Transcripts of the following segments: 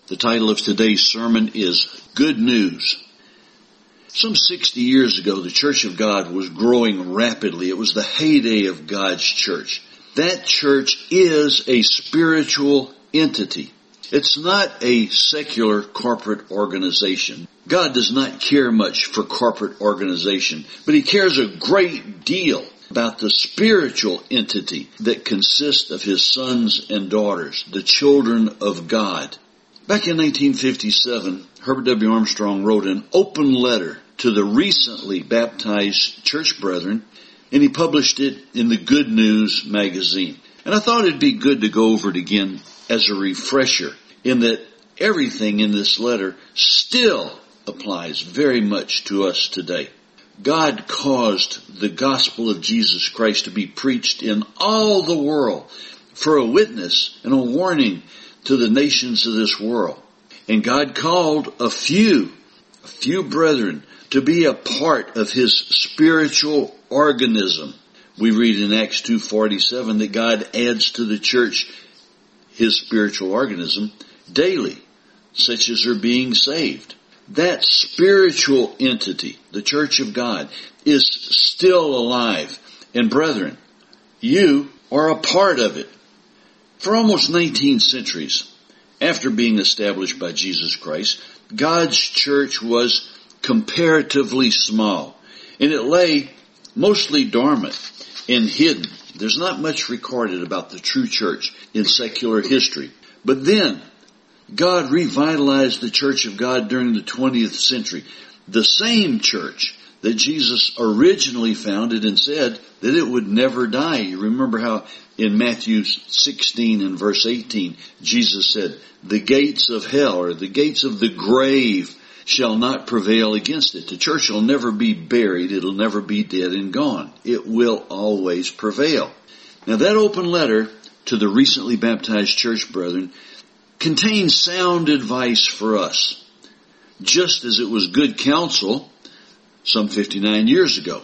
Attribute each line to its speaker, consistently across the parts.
Speaker 1: The title of today's sermon is Good News. Some 60 years ago, the Church of God was growing rapidly. It was the heyday of God's church. That church is a spiritual entity. It's not a secular corporate organization. God does not care much for corporate organization, but He cares a great deal about the spiritual entity that consists of His sons and daughters, the children of God. Back in 1957, Herbert W. Armstrong wrote an open letter to the recently baptized church brethren, and he published it in the Good News magazine. And I thought it'd be good to go over it again as a refresher, in that everything in this letter still applies very much to us today. God caused the gospel of Jesus Christ to be preached in all the world for a witness and a warning to the nations of this world. And God called a few brethren to be a part of His spiritual organism. We read in Acts 2:47 that God adds to the church His spiritual organism daily, such as are being saved. That spiritual entity, the Church of God, is still alive. And brethren, you are a part of it. For almost 19 centuries after being established by Jesus Christ, God's church was comparatively small, and it lay mostly dormant and hidden. There's not much recorded about the true church in secular history. But then, God revitalized the Church of God during the 20th century. The same church that Jesus originally founded and said that it would never die. You remember how in Matthew 16 and verse 18, Jesus said, the gates of hell, or the gates of the grave, shall not prevail against it. The church will never be buried. It'll never be dead and gone. It will always prevail. Now that open letter to the recently baptized church brethren contains sound advice for us, just as it was good counsel some 59 years ago.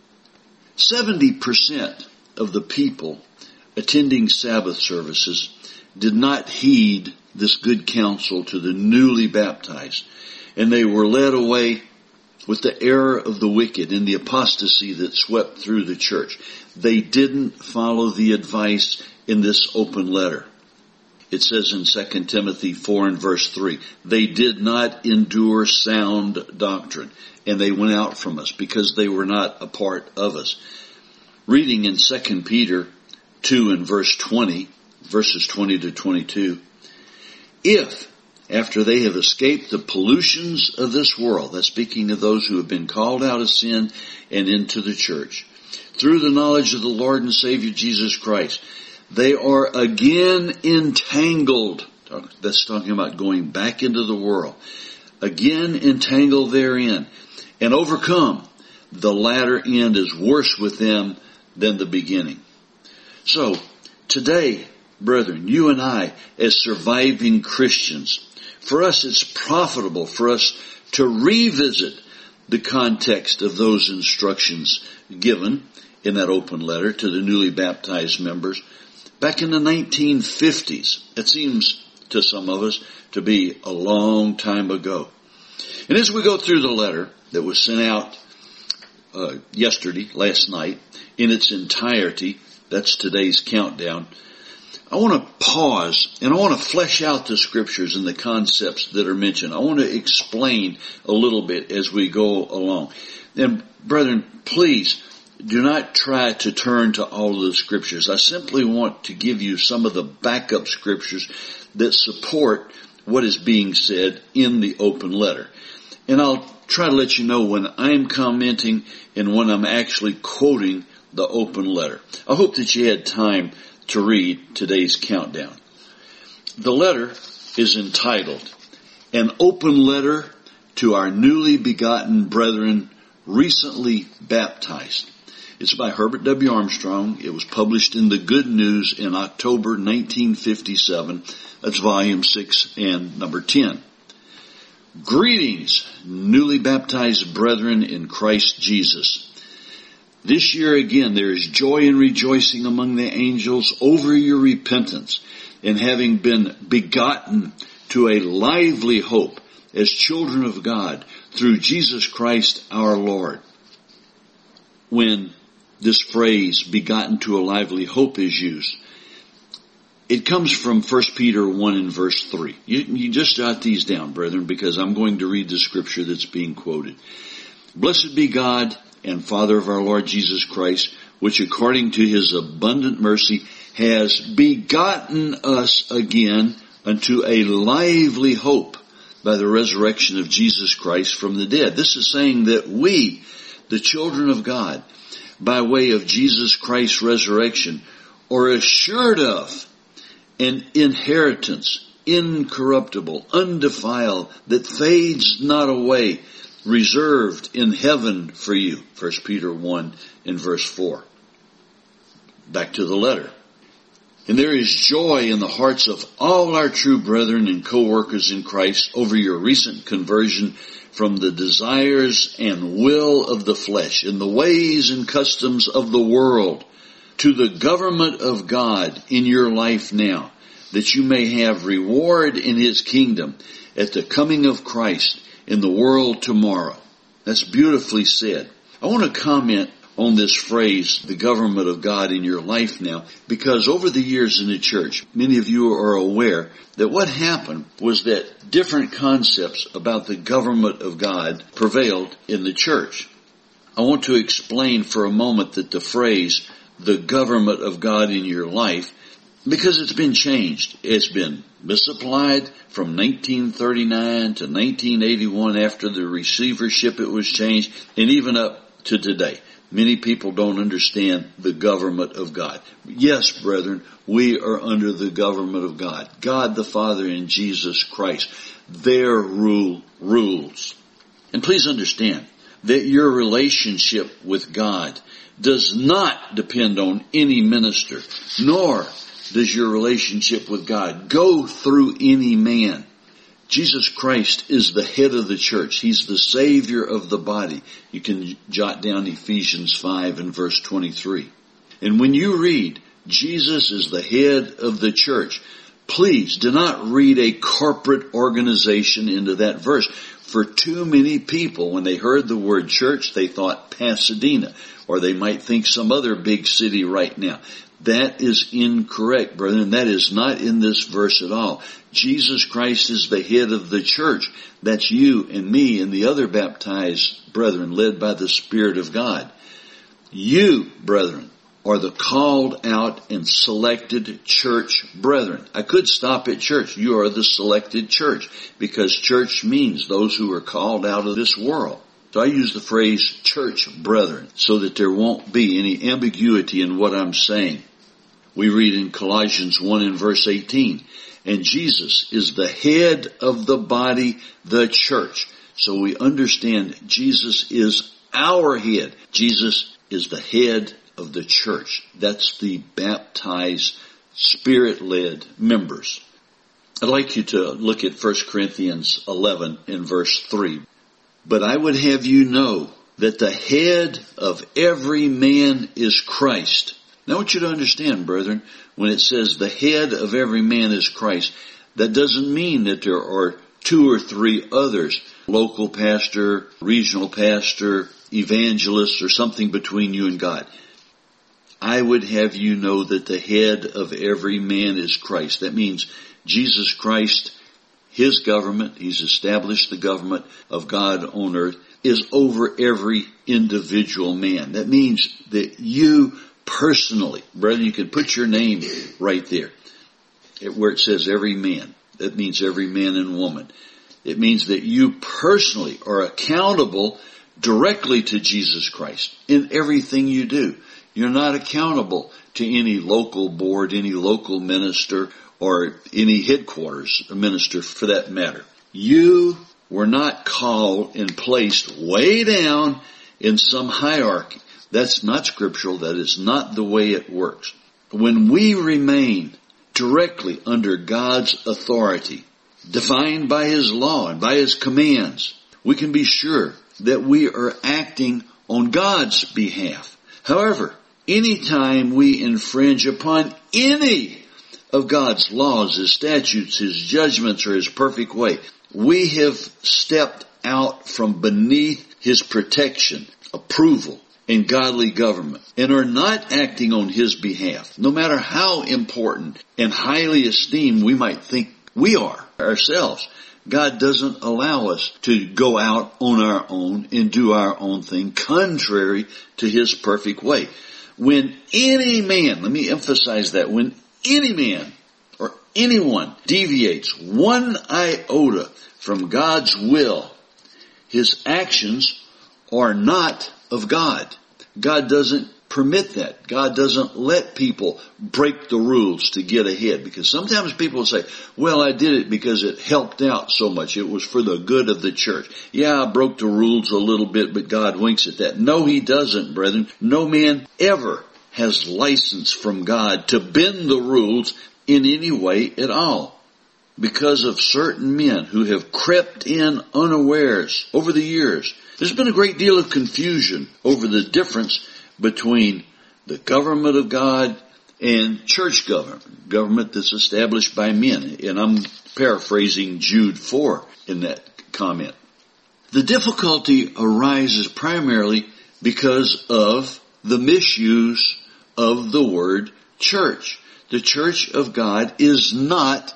Speaker 1: 70% of the people attending Sabbath services did not heed this good counsel to the newly baptized, and they were led away with the error of the wicked and the apostasy that swept through the church. They didn't follow the advice in this open letter. It says in 2 Timothy 4 and verse 3, they did not endure sound doctrine, and they went out from us because they were not a part of us. Reading in 2 Peter 2 and verse 20, verses 20 to 22, if, after they have escaped the pollutions of this world, that's speaking of those who have been called out of sin and into the church, through the knowledge of the Lord and Savior Jesus Christ, they are again entangled. That's talking about going back into the world. Again entangled therein and overcome. The latter end is worse with them than the beginning. So, today, brethren, you and I, as surviving Christians, for us it's profitable for us to revisit the context of those instructions given in that open letter to the newly baptized members back in the 1950s. It seems to some of us to be a long time ago. And as we go through the letter that was sent out last night, in its entirety, that's today's countdown, I want to pause and I want to flesh out the scriptures and the concepts that are mentioned. I want to explain a little bit as we go along. And brethren, please do not try to turn to all of the scriptures. I simply want to give you some of the backup scriptures that support what is being said in the open letter. And I'll try to let you know when I'm commenting and when I'm actually quoting the open letter. I hope that you had time to read today's countdown. The letter is entitled, An Open Letter to Our Newly Begotten Brethren Recently Baptized. It's by Herbert W. Armstrong. It was published in the Good News in October 1957. That's volume 6 and number 10. Greetings, newly baptized brethren in Christ Jesus. This year again there is joy and rejoicing among the angels over your repentance and having been begotten to a lively hope as children of God through Jesus Christ our Lord. When this phrase, begotten to a lively hope, is used, it comes from 1 Peter 1 and verse 3. You just jot these down, brethren, because I'm going to read the scripture that's being quoted. Blessed be God and Father of our Lord Jesus Christ, which according to his abundant mercy has begotten us again unto a lively hope by the resurrection of Jesus Christ from the dead. This is saying that we, the children of God, by way of Jesus Christ's resurrection, are assured of an inheritance, incorruptible, undefiled, that fades not away, reserved in heaven for you. 1 Peter 1 and verse 4. Back to the letter. And there is joy in the hearts of all our true brethren and co-workers in Christ over your recent conversion from the desires and will of the flesh and the ways and customs of the world to the government of God in your life now, that you may have reward in his kingdom at the coming of Christ in the world tomorrow. That's beautifully said. I want to comment on this phrase, the government of God in your life now, because over the years in the church, many of you are aware that what happened was that different concepts about the government of God prevailed in the church. I want to explain for a moment that the phrase, the government of God in your life, because it's been changed. It's been misapplied from 1939 to 1981 after the receivership it was changed, and even up to today. Many people don't understand the government of God. Yes, brethren, we are under the government of God. God the Father and Jesus Christ. Their rule rules. And please understand that your relationship with God does not depend on any minister, nor does your relationship with God go through any man. Jesus Christ is the head of the church. He's the Savior of the body. You can jot down Ephesians 5 and verse 23. And when you read, Jesus is the head of the church, please do not read a corporate organization into that verse. For too many people, when they heard the word church, they thought Pasadena, or they might think some other big city right now. That is incorrect, brethren. That is not in this verse at all. Jesus Christ is the head of the church. That's you and me and the other baptized brethren led by the Spirit of God. You, brethren, are the called out and selected church brethren. I could stop at church. You are the selected church, because church means those who are called out of this world. So I use the phrase church brethren so that there won't be any ambiguity in what I'm saying. We read in Colossians 1 and verse 18, and Jesus is the head of the body, the church. So we understand Jesus is our head. Jesus is the head of the church. That's the baptized, Spirit-led members. I'd like you to look at 1 Corinthians 11 in verse 3. But I would have you know that the head of every man is Christ. Now I want you to understand, brethren, when it says the head of every man is Christ, that doesn't mean that there are two or three others, local pastor, regional pastor, evangelist, or something between you and God. I would have you know that the head of every man is Christ. That means Jesus Christ, his government, he's established the government of God on earth, is over every individual man. That means that you personally, brethren, you can put your name right there where it says every man. That means every man and woman. It means that you personally are accountable directly to Jesus Christ in everything you do. You're not accountable to any local board, any local minister, or any headquarters minister for that matter. You were not called and placed way down in some hierarchy. That's not scriptural. That is not the way it works. When we remain directly under God's authority, defined by his law and by his commands, we can be sure that we are acting on God's behalf. However, anytime we infringe upon any of God's laws, His statutes, His judgments, or His perfect way. We have stepped out from beneath His protection, approval, and godly government, and are not acting on His behalf, no matter how important and highly esteemed we might think we are ourselves. God doesn't allow us to go out on our own and do our own thing contrary to His perfect way. When any man, let me emphasize that, when any man or anyone deviates one iota from God's will, his actions are not of God. God doesn't permit that. God doesn't let people break the rules to get ahead. Because sometimes people say, well, I did it because it helped out so much. It was for the good of the church. Yeah, I broke the rules a little bit, but God winks at that. No, He doesn't, brethren. No man ever has license from God to bend the rules in any way at all. Because of certain men who have crept in unawares over the years. There's been a great deal of confusion over the difference between the government of God and church government that's established by men. And I'm paraphrasing Jude 4 in that comment. The difficulty arises primarily because of the misuse of the word church. The church of God is not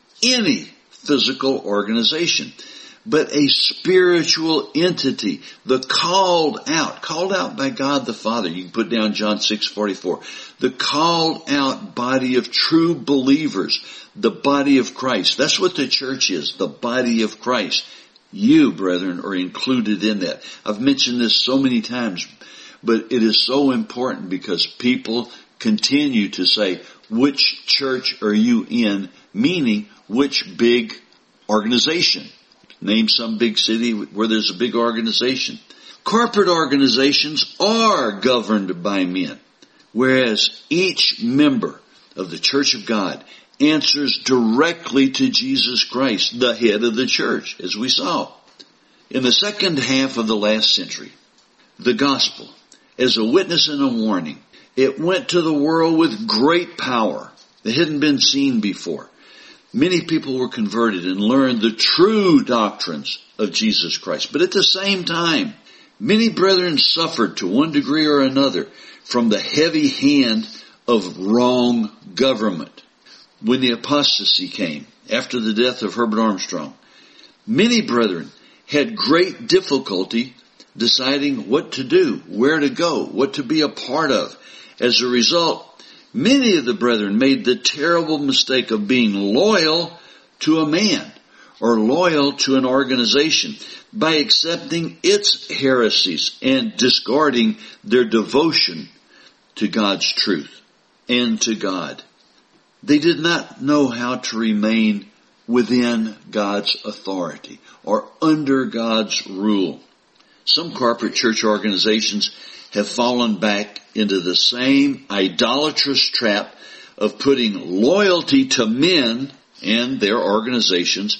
Speaker 1: any physical organization, but a spiritual entity, the called out by God the Father. You can put down John 6:44. The called out body of true believers, the body of Christ. That's what the church is, the body of Christ. You, brethren, are included in that. I've mentioned this so many times, but it is so important because people continue to say, which church are you in? Meaning, which big organization? Name some big city where there's a big organization. Corporate organizations are governed by men, whereas each member of the Church of God answers directly to Jesus Christ, the head of the church, as we saw. In the second half of the last century, the gospel, as a witness and a warning, it went to the world with great power that hadn't been seen before. Many people were converted and learned the true doctrines of Jesus Christ. But at the same time, many brethren suffered to one degree or another from the heavy hand of wrong government. When the apostasy came, after the death of Herbert Armstrong, many brethren had great difficulty deciding what to do, where to go, what to be a part of. As a result, many of the brethren made the terrible mistake of being loyal to a man or loyal to an organization by accepting its heresies and discarding their devotion to God's truth and to God. They did not know how to remain within God's authority or under God's rule. Some corporate church organizations have fallen back into the same idolatrous trap of putting loyalty to men and their organizations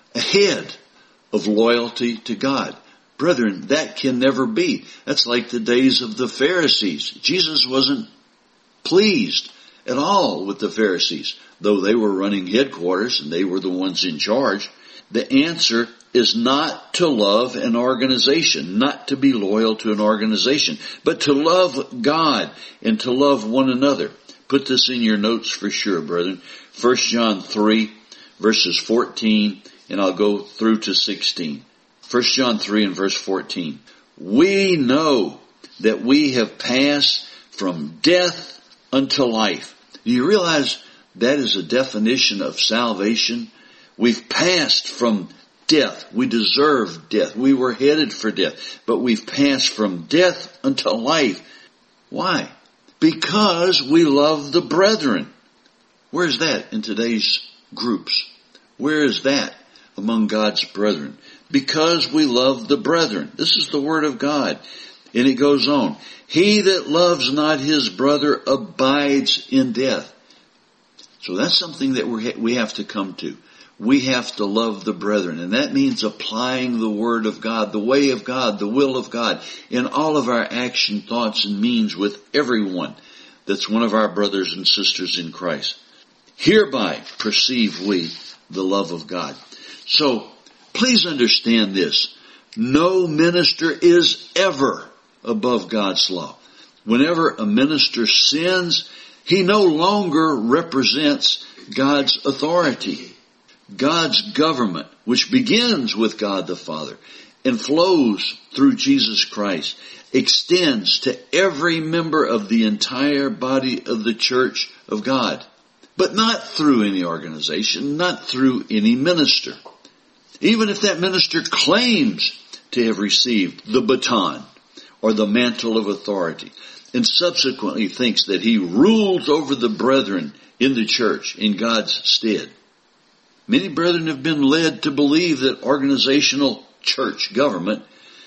Speaker 1: ahead of loyalty to God. Brethren, that can never be. That's like the days of the Pharisees. Jesus wasn't pleased at all with the Pharisees, though they were running headquarters and they were the ones in charge. The answer is not to love an organization, not to be loyal to an organization, but to love God and to love one another. Put this in your notes for sure, brethren. 1 John 3, verses 14, and I'll go through to 16. 1 John 3 and verse 14. We know that we have passed from death unto life. Do you realize that is a definition of salvation? We've passed from death. We deserve death. We were headed for death. But we've passed from death unto life. Why? Because we love the brethren. Where's that in today's groups? Where is that among God's brethren? Because we love the brethren. This is the word of God. And it goes on. He that loves not his brother abides in death. So that's something that we have to come to. We have to love the brethren. And that means applying the word of God, the way of God, the will of God in all of our action, thoughts, and means with everyone that's one of our brothers and sisters in Christ. Hereby perceive we the love of God. So, please understand this. No minister is ever above God's law. Whenever a minister sins, he no longer represents God's authority. God's government, which begins with God the Father and flows through Jesus Christ, extends to every member of the entire body of the church of God. But not through any organization, not through any minister. Even if that minister claims to have received the baton or the mantle of authority and subsequently thinks that he rules over the brethren in the church in God's stead. Many brethren have been led to believe that organizational church government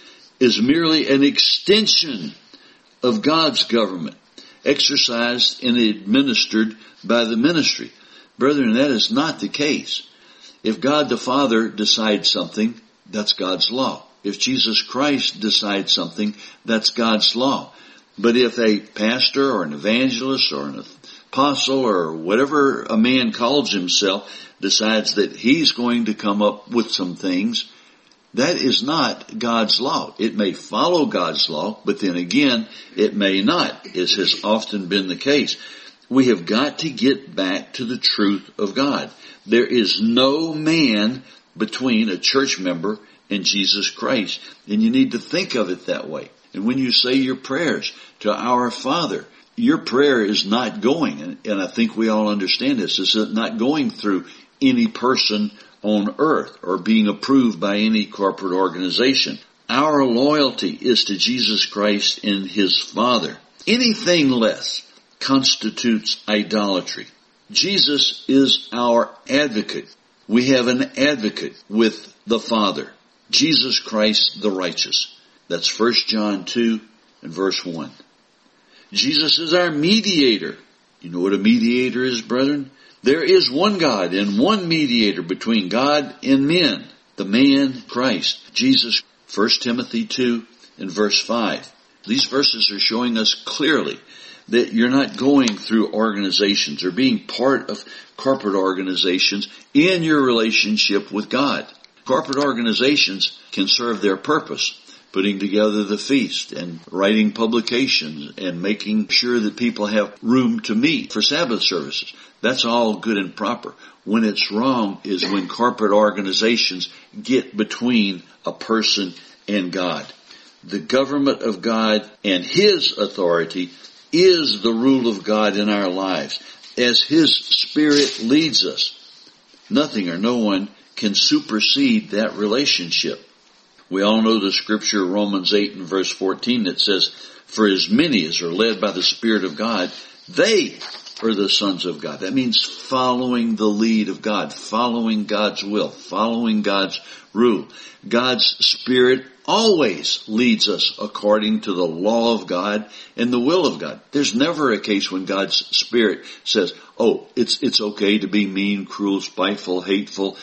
Speaker 1: is merely an extension of God's government, exercised and administered by the ministry. Brethren, that is not the case. If God the Father decides something, that's God's law. If Jesus Christ decides something, that's God's law. But if a pastor or an evangelist or an apostle or whatever a man calls himself decides that he's going to come up with some things, that is not God's law. It may follow God's law, but then again, it may not, as has often been the case. We have got to get back to the truth of God. There is no man between a church member and Jesus Christ. And you need to think of it that way. And when you say your prayers to our Father, your prayer is not going, and I think we all understand this, is not going through any person on earth or being approved by any corporate organization. Our loyalty is to Jesus Christ and His Father. Anything less constitutes idolatry. Jesus is our advocate. We have an advocate with the Father, Jesus Christ the righteous. That's 1 John 2 and verse 1. Jesus is our mediator. You know what a mediator is, brethren? There is one God and one mediator between God and men, the man Christ, Jesus. 1 Timothy 2 and verse 5. These verses are showing us clearly that you're not going through organizations or being part of corporate organizations in your relationship with God. Corporate organizations can serve their purpose, putting together the feast and writing publications and making sure that people have room to meet for Sabbath services. That's all good and proper. When it's wrong is when corporate organizations get between a person and God. The government of God and His authority is the rule of God in our lives. As His Spirit leads us, nothing or no one can supersede that relationship. We all know the scripture, Romans 8 and verse 14, that says, "For as many as are led by the Spirit of God, they are the sons of God." That means following the lead of God, following God's will, following God's rule. God's Spirit always leads us according to the law of God and the will of God. There's never a case when God's Spirit says, oh, it's okay to be mean, cruel, spiteful, hateful,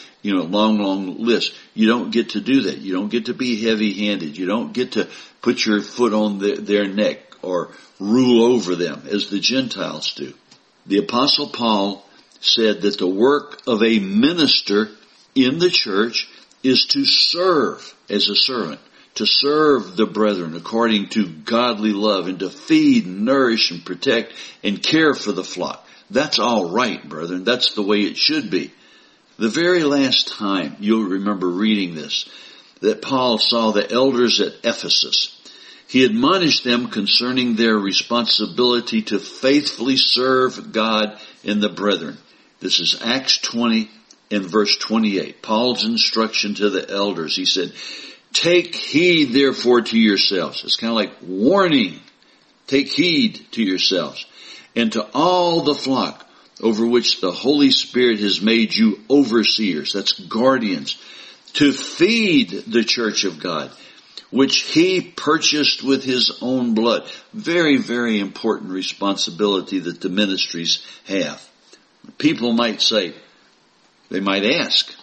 Speaker 1: long list. You don't get to do that. You don't get to be heavy-handed. You don't get to put your foot on their neck or rule over them as the Gentiles do. The Apostle Paul said that the work of a minister in the church is to serve as a servant, to serve the brethren according to godly love, and to feed and nourish and protect and care for the flock. That's all right, brethren. That's the way it should be. The very last time, you'll remember reading this, that Paul saw the elders at Ephesus, he admonished them concerning their responsibility to faithfully serve God and the brethren. This is Acts 20 and verse 28. Paul's instruction to the elders. He said, "Take heed therefore to yourselves." It's kind of like warning. Take heed to yourselves and to all the flock over which the Holy Spirit has made you overseers. That's guardians. To feed the church of God, which He purchased with His own blood. Very, very important responsibility that the ministries have. People might say, they might ask,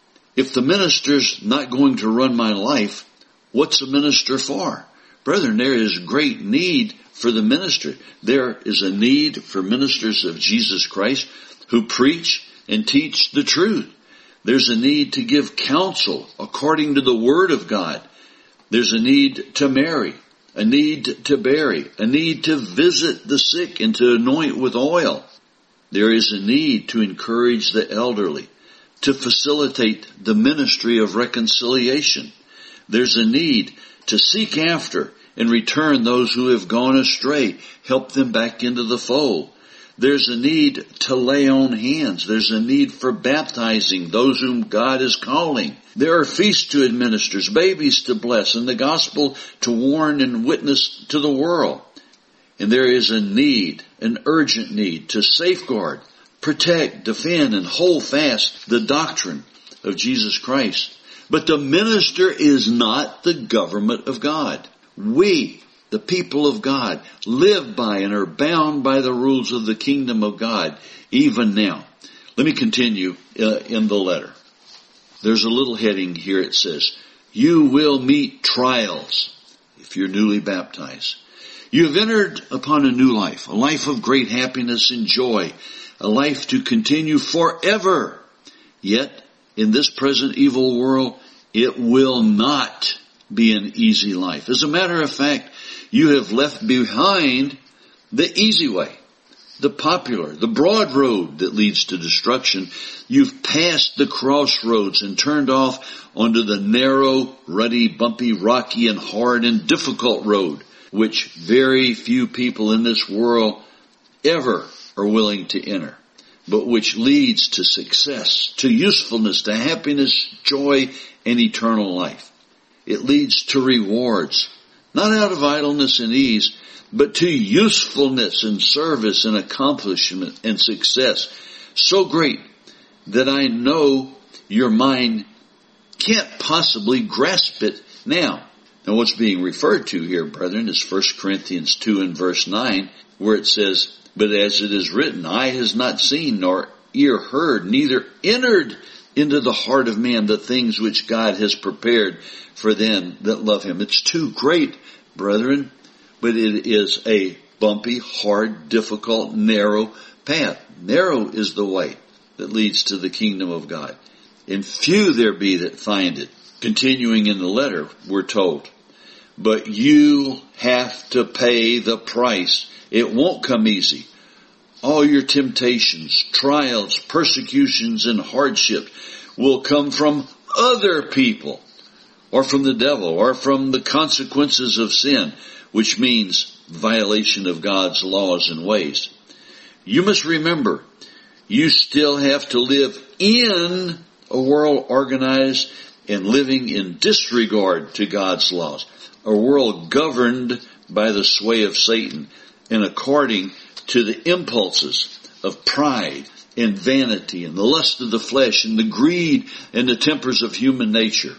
Speaker 1: if the minister's not going to run my life, what's a minister for? Brethren, there is great need for the minister. There is a need for ministers of Jesus Christ who preach and teach the truth. There's a need to give counsel according to the Word of God. There's a need to marry, a need to bury, a need to visit the sick and to anoint with oil. There is a need to encourage the elderly, to facilitate the ministry of reconciliation. There's a need to seek after and return those who have gone astray, help them back into the fold. There's a need to lay on hands. There's a need for baptizing those whom God is calling. There are feasts to administer, babies to bless, and the gospel to warn and witness to the world. And there is a need, an urgent need, to safeguard, protect, defend, and hold fast the doctrine of Jesus Christ. But the minister is not the government of God. We, the people of God, live by and are bound by the rules of the kingdom of God, even now. Let me continue in the letter. There's a little heading here. It says, you will meet trials if you're newly baptized. You have entered upon a new life, a life of great happiness and joy, a life to continue forever. Yet, in this present evil world, it will not be an easy life. As a matter of fact, you have left behind the easy way, the popular, the broad road that leads to destruction. You've passed the crossroads and turned off onto the narrow, rutty, bumpy, rocky, and hard and difficult road, which very few people in this world ever are willing to enter, but which leads to success, to usefulness, to happiness, joy, and eternal life. It leads to rewards, not out of idleness and ease, but to usefulness and service and accomplishment and success. So great that I know your mind can't possibly grasp it now. Now what's being referred to here, brethren, is 1 Corinthians 2 and verse 9, where it says, but as it is written, eye has not seen nor ear heard, neither entered into the heart of man the things which God has prepared for them that love him. It's too great, brethren, but it is a bumpy, hard, difficult, narrow path. Narrow is the way that leads to the kingdom of God, and few there be that find it. Continuing in the letter, we're told, but you have to pay the price. It won't come easy. All your temptations, trials, persecutions, and hardships will come from other people, or from the devil, or from the consequences of sin, which means violation of God's laws and ways. You must remember, you still have to live in a world organized and living in disregard to God's laws, a world governed by the sway of Satan and according to the impulses of pride and vanity and the lust of the flesh and the greed and the tempers of human nature.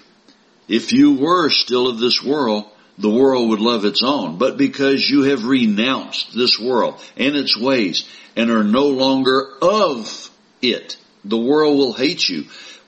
Speaker 1: If you were still of this world, the world would love its own. But because you have renounced this world and its ways and are no longer of it, the world will hate you,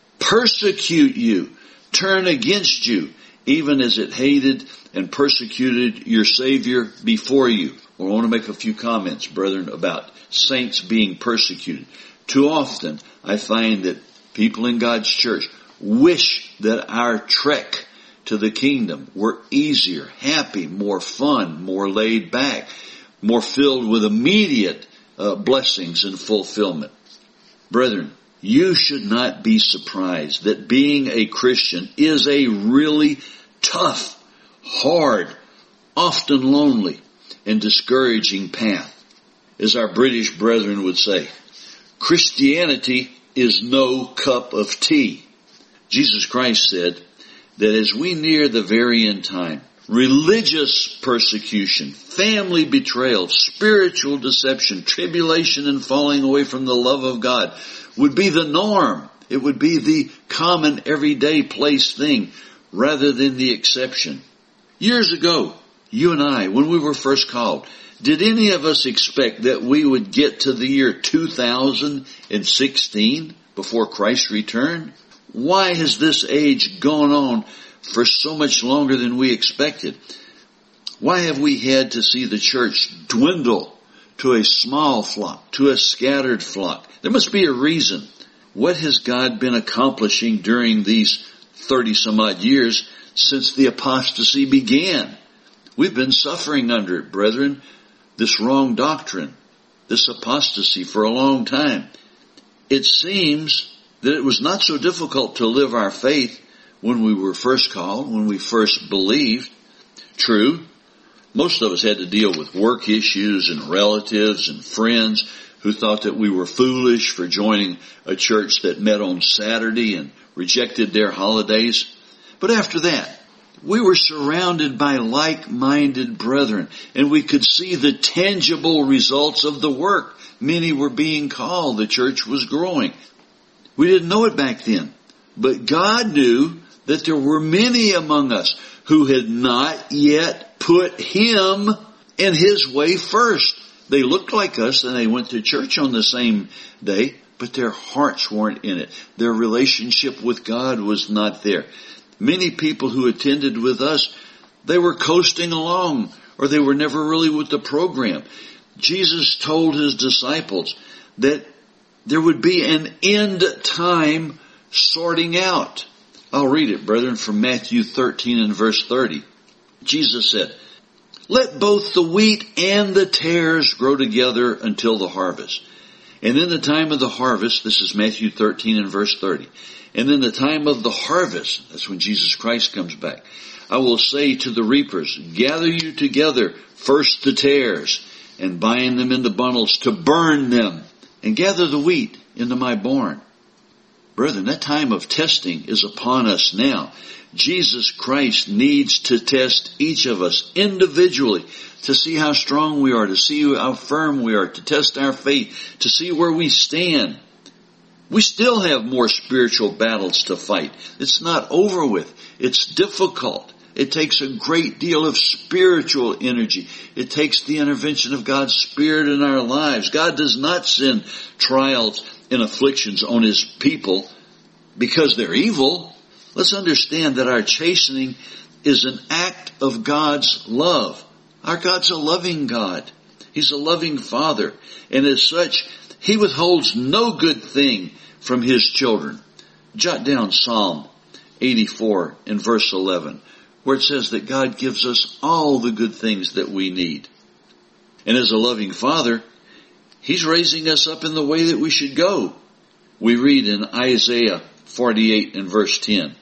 Speaker 1: persecute you, turn against you, even as it hated and persecuted your Savior before you. Well, I want to make a few comments, brethren, about saints being persecuted. Too often, I find that people in God's church wish that our trek to the kingdom were easier, happy, more fun, more laid back, more filled with immediate blessings and fulfillment. Brethren, you should not be surprised that being a Christian is a really tough, hard, often lonely, and discouraging path. As our British brethren would say, Christianity is no cup of tea. Jesus Christ said that as we near the very end time, religious persecution, family betrayal, spiritual deception, tribulation and falling away from the love of God would be the norm. It would be the common everyday place thing rather than the exception. Years ago, you and I, when we were first called, did any of us expect that we would get to the year 2016 before Christ's return? Why has this age gone on for so much longer than we expected? Why have we had to see the church dwindle to a small flock, to a scattered flock. There must be a reason. What has God been accomplishing during these 30 some odd years since the apostasy began? We've been suffering under it, brethren, this wrong doctrine, this apostasy for a long time. It seems that it was not so difficult to live our faith when we were first called, when we first believed. True, most of us had to deal with work issues and relatives and friends who thought that we were foolish for joining a church that met on Saturday and rejected their holidays. But after that, we were surrounded by like-minded brethren, and we could see the tangible results of the work. Many were being called. The church was growing. We didn't know it back then, but God knew that there were many among us who had not yet put Him and His way first. They looked like us and they went to church on the same day, but their hearts weren't in it. Their relationship with God was not there. Many people who attended with us, they were coasting along, or they were never really with the program. Jesus told His disciples that there would be an end time sorting out. I'll read it, brethren, from Matthew 13 and verse 30. Jesus said, "Let both the wheat and the tares grow together until the harvest. And in the time of the harvest," this is Matthew 13 and verse 30, "and in the time of the harvest," that's when Jesus Christ comes back, "I will say to the reapers, gather you together first the tares, and bind them into bundles to burn them, and gather the wheat into my barn." Brethren, that time of testing is upon us now. Jesus Christ needs to test each of us individually to see how strong we are, to see how firm we are, to test our faith, to see where we stand. We still have more spiritual battles to fight. It's not over with. It's difficult. It takes a great deal of spiritual energy. It takes the intervention of God's Spirit in our lives. God does not send trials and afflictions on His people because they're evil. Let's understand that our chastening is an act of God's love. Our God's a loving God. He's a loving Father. And as such, He withholds no good thing from His children. Jot down Psalm 84 and verse 11, where it says that God gives us all the good things that we need. And as a loving Father, He's raising us up in the way that we should go. We read in Isaiah 48 and verse 10,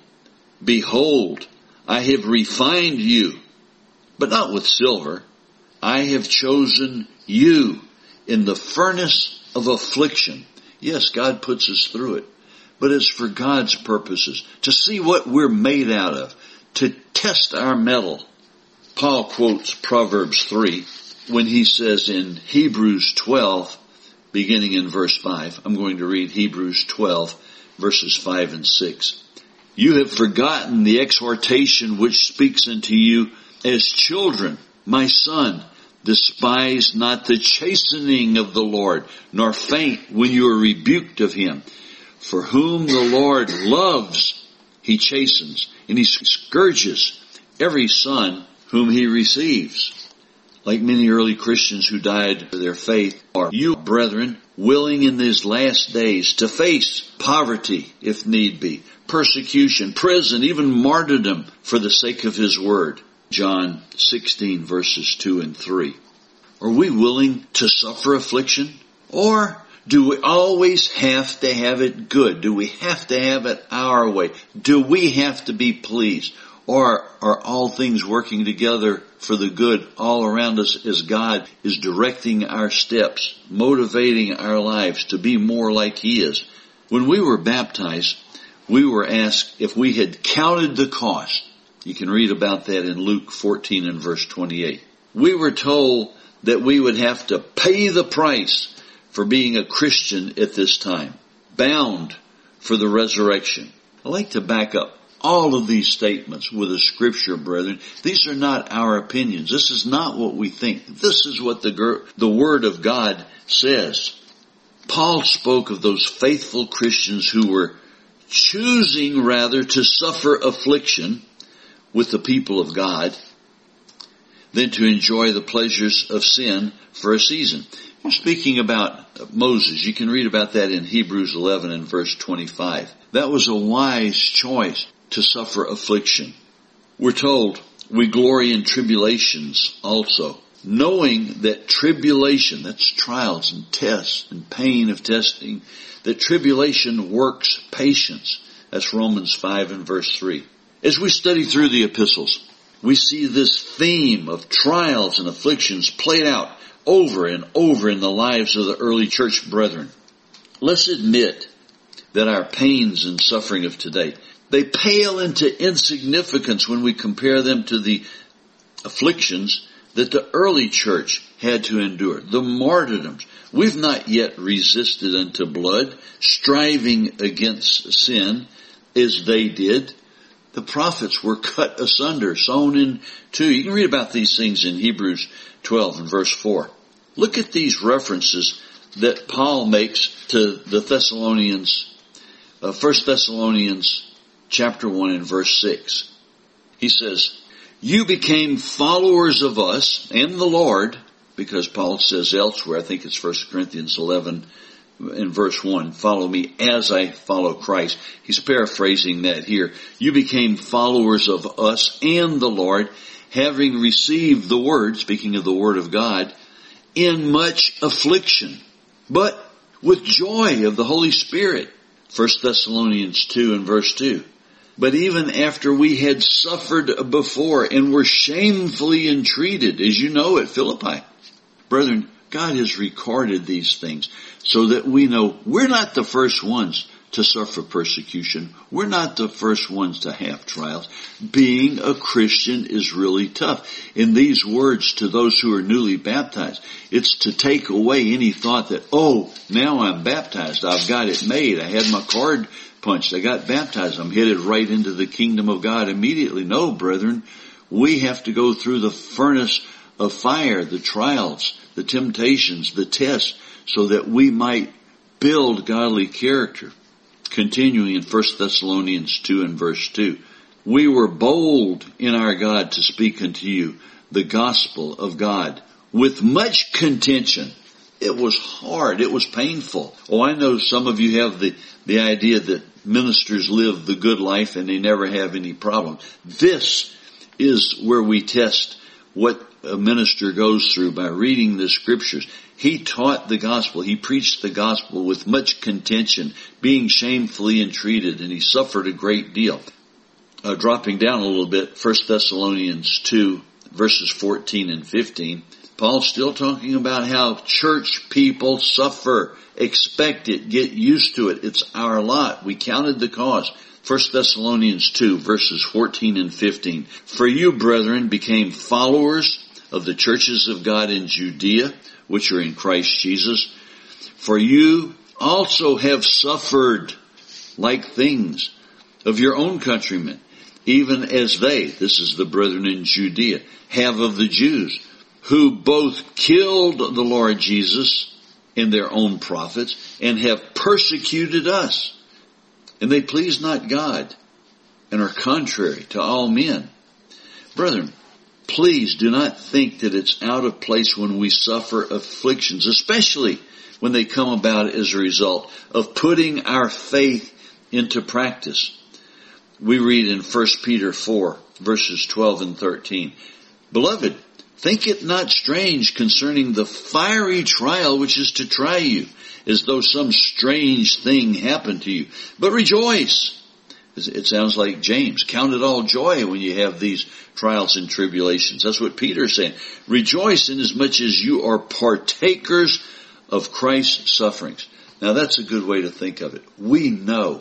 Speaker 1: "Behold, I have refined you, but not with silver. I have chosen you in the furnace of affliction." Yes, God puts us through it, but it's for God's purposes, to see what we're made out of, to test our mettle. Paul quotes Proverbs 3 when he says in Hebrews 12, beginning in verse 5, I'm going to read Hebrews 12, verses 5 and 6. "You have forgotten the exhortation which speaks unto you as children. My son, despise not the chastening of the Lord, nor faint when you are rebuked of Him. For whom the Lord loves, He chastens, and He scourges every son whom He receives." Like many early Christians who died for their faith, are you, brethren, willing in these last days to face poverty, if need be, persecution, prison, even martyrdom for the sake of His word? John 16 verses 2 and 3. Are we willing to suffer affliction? Or do we always have to have it good? Do we have to have it our way? Do we have to be pleased? Or are all things working together for the good all around us as God is directing our steps, motivating our lives to be more like He is? When we were baptized, we were asked if we had counted the cost. You can read about that in Luke 14 and verse 28. We were told that we would have to pay the price for being a Christian at this time, bound for the resurrection. I like to back up all of these statements with a scripture, brethren. These are not our opinions. This is not what we think. This is what the Word of God says. Paul spoke of those faithful Christians who were choosing rather to suffer affliction with the people of God. than to enjoy the pleasures of sin for a season. Speaking about Moses, you can read about that in Hebrews 11 and verse 25. That was a wise choice to suffer affliction. We're told we glory in tribulations also, knowing that tribulation, that's trials and tests and pain of testing, that tribulation works patience. That's Romans 5 and verse 3. As we study through the epistles, we see this theme of trials and afflictions played out over and over in the lives of the early church brethren. Let's admit that our pains and suffering of today, they pale into insignificance when we compare them to the afflictions that the early church had to endure, the martyrdoms. We've not yet resisted unto blood, striving against sin as they did. The prophets were cut asunder, sown in two. You can read about these things in Hebrews 12 and verse 4. Look at these references that Paul makes to the Thessalonians, 1 Thessalonians chapter 1 and verse 6. He says, you became followers of us and the Lord, because Paul says elsewhere, I think it's 1 Corinthians 11 in verse 1, follow me as I follow Christ. He's paraphrasing that here. You became followers of us and the Lord, having received the word, speaking of the word of God, in much affliction, but with joy of the Holy Spirit. 1 Thessalonians 2 and verse 2. But even after we had suffered before and were shamefully entreated, as you know at Philippi. Brethren, God has recorded these things so that we know we're not the first ones to suffer persecution. We're not the first ones to have trials. Being a Christian is really tough. In these words to those who are newly baptized, it's to take away any thought that, oh, now I'm baptized. I've got it made. I had my card punched. I got baptized. I'm headed right into the kingdom of God immediately. No, brethren, we have to go through the furnace of fire, the trials, the temptations, the tests, so that we might build godly character. Continuing in 1 Thessalonians 2 and verse 2. We were bold in our God to speak unto you the gospel of God with much contention. It was hard. It was painful. Oh, I know some of you have the idea that ministers live the good life and they never have any problem. This is where we test what a minister goes through by reading the scriptures. He taught the gospel. He preached the gospel with much contention, being shamefully entreated, and he suffered a great deal. Dropping down a little bit, 1 Thessalonians 2, verses 14 and 15, Paul's still talking about how church people suffer. Expect it. Get used to it. It's our lot. We counted the cost. 1 Thessalonians 2, verses 14 and 15. For you, brethren, became followers of the churches of God in Judea, which are in Christ Jesus. For you also have suffered like things of your own countrymen, even as they, this is the brethren in Judea, have of the Jews, who both killed the Lord Jesus and their own prophets, and have persecuted us. And they please not God, and are contrary to all men. Brethren, please do not think that it's out of place when we suffer afflictions, especially when they come about as a result of putting our faith into practice. We read in 1 Peter 4, verses 12 and 13, Beloved, think it not strange concerning the fiery trial which is to try you, as though some strange thing happened to you. But rejoice. It sounds like James. Count it all joy when you have these trials and tribulations. That's what Peter's saying. Rejoice inasmuch as you are partakers of Christ's sufferings. Now that's a good way to think of it. We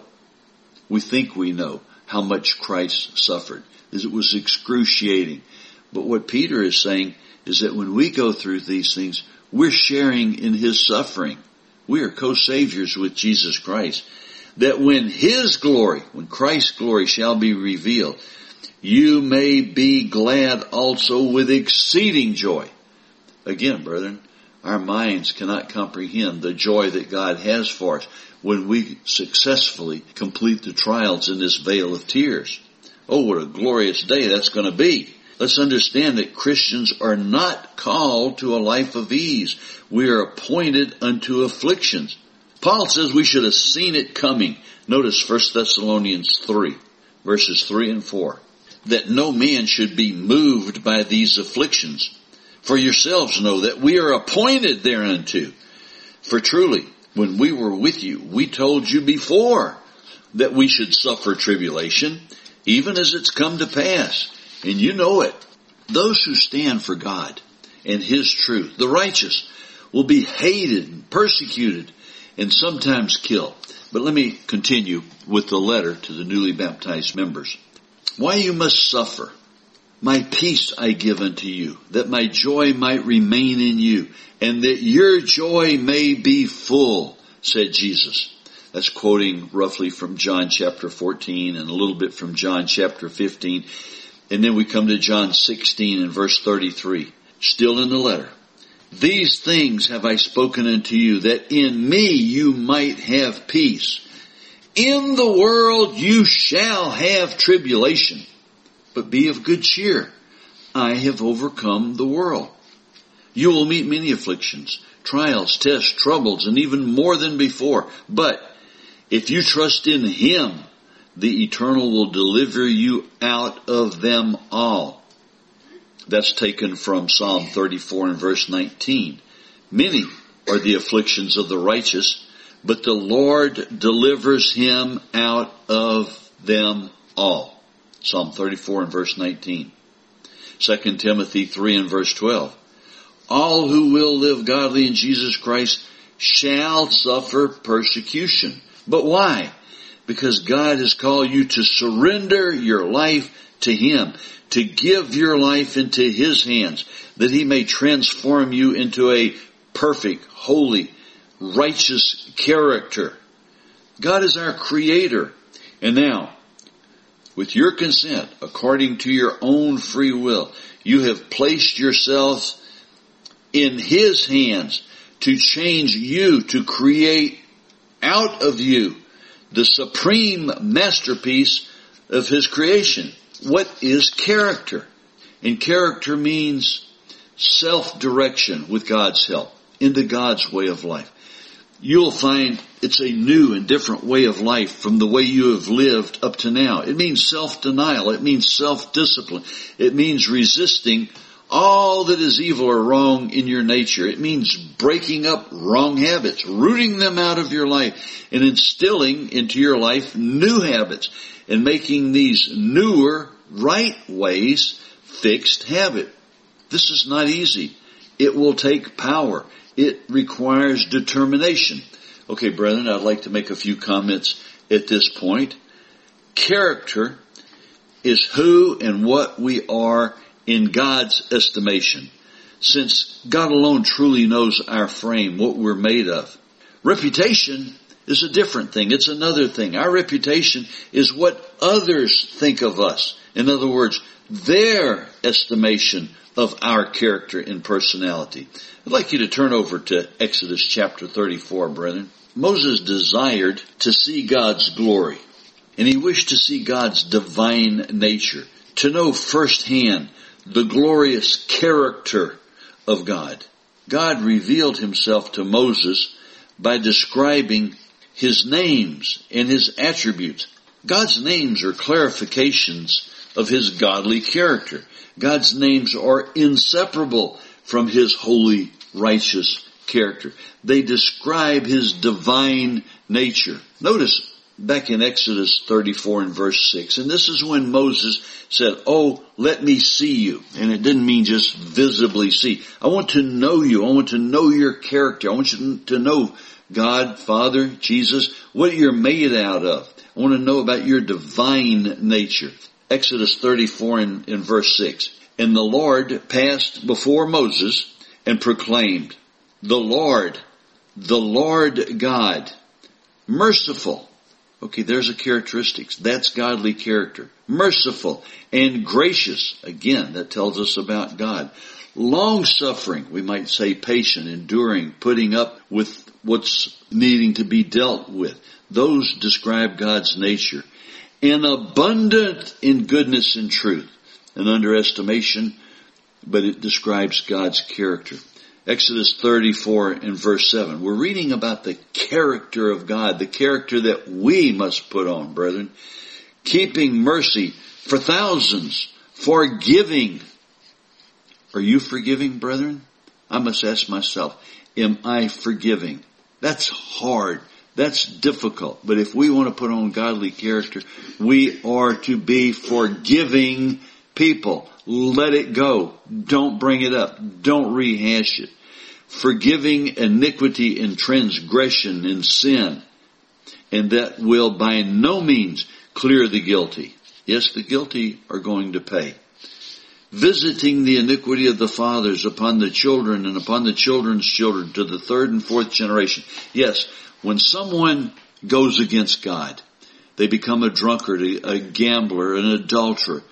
Speaker 1: think we know how much Christ suffered. It was excruciating. But what Peter is saying is that when we go through these things, we're sharing in his suffering. We are co-saviors with Jesus Christ. That when his glory, when Christ's glory shall be revealed, you may be glad also with exceeding joy. Again, brethren, our minds cannot comprehend the joy that God has for us when we successfully complete the trials in this vale of tears. Oh, what a glorious day that's going to be. Let's understand that Christians are not called to a life of ease. We are appointed unto afflictions. Paul says we should have seen it coming. Notice 1 Thessalonians 3, verses 3 and 4. That no man should be moved by these afflictions. For yourselves know that we are appointed thereunto. For truly, when we were with you, we told you before that we should suffer tribulation, even as it's come to pass. And you know it. Those who stand for God and His truth, the righteous, will be hated and persecuted and sometimes killed. But let me continue with the letter to the newly baptized members. Why you must suffer? My peace I give unto you, that my joy might remain in you, and that your joy may be full, said Jesus. That's quoting roughly from John chapter 14 and a little bit from John chapter 15. And then we come to John 16 and verse 33, still in the letter. These things have I spoken unto you, that in me you might have peace. In the world you shall have tribulation, but be of good cheer. I have overcome the world. You will meet many afflictions, trials, tests, troubles, and even more than before. But if you trust in Him, the Eternal will deliver you out of them all. That's taken from Psalm 34 and verse 19. Many are the afflictions of the righteous, but the Lord delivers him out of them all. Psalm 34 and verse 19. 2 Timothy 3 and verse 12. All who will live godly in Jesus Christ shall suffer persecution. But why? Because God has called you to surrender your life to Him, to give your life into His hands, that He may transform you into a perfect, holy, righteous character. God is our Creator. And now, with your consent, according to your own free will, you have placed yourselves in His hands to change you, to create out of you the supreme masterpiece of His creation. What is character? And character means self-direction with God's help into God's way of life. You'll find it's a new and different way of life from the way you have lived up to now. It means self-denial. It means self-discipline. It means resisting all that is evil or wrong in your nature. It means breaking up wrong habits, rooting them out of your life, and instilling into your life new habits, and making these newer, right ways fixed habit. This is not easy. It will take power. It requires determination. Okay, brethren, I'd like to make a few comments at this point. Character is who and what we are in God's estimation, since God alone truly knows our frame, what we're made of. Reputation is a different thing. It's another thing. Our reputation is what others think of us. In other words, their estimation of our character and personality. I'd like you to turn over to Exodus chapter 34, brethren. Moses desired to see God's glory, and he wished to see God's divine nature, to know firsthand the glorious character of God. God revealed Himself to Moses by describing His names and His attributes. God's names are clarifications of His godly character. God's names are inseparable from His holy, righteous character. They describe His divine nature. Notice back in Exodus 34 and verse 6, and this is when Moses said, "Oh, let me see you." And it didn't mean just visibly see. I want to know you. I want to know your character. I want you to know God, Father, Jesus, what you're made out of. I want to know about your divine nature. Exodus 34 in verse 6. And the Lord passed before Moses and proclaimed, the Lord God, merciful. Okay, there's a characteristic. That's godly character. Merciful and gracious. Again, that tells us about God. Long-suffering, we might say patient, enduring, putting up with what's needing to be dealt with. Those describe God's nature. And abundant in goodness and truth. an underestimation, but it describes God's character. Exodus 34 and verse 7. We're reading about the character of God, the character that we must put on, brethren. Keeping mercy for thousands, forgiving. Are you forgiving, brethren? I must ask myself, am I forgiving? That's hard. That's difficult. But if we want to put on godly character, we are to be forgiving people. Let it go. Don't bring it up. Don't rehash it. Forgiving iniquity and transgression and sin. And that will by no means clear the guilty. Yes, the guilty are going to pay. Visiting the iniquity of the fathers upon the children and upon the children's children to the third and fourth generation. Yes, when someone goes against God, they become a drunkard, a gambler, an adulterer.